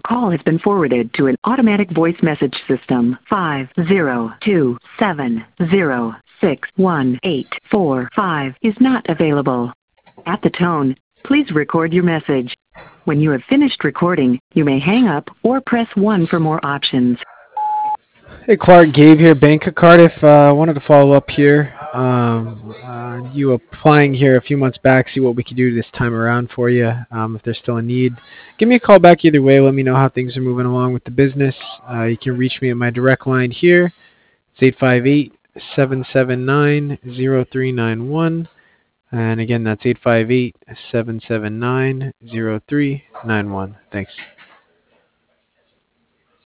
call has been forwarded to an automatic voice message system. 50270618845 is not available. At the tone, please record your message. When you have finished recording, you may hang up or press 1 for more options. Hey Clark, Gabe here, Bank of Cardiff. I wanted to follow up here. You applying here a few months back, see what we could do this time around for you, if there's still a need. Give me a call back either way. Let me know how things are moving along with the business. You can reach me at my direct line here. It's 858-779-0391. And again, that's 858-779-0391. Thanks.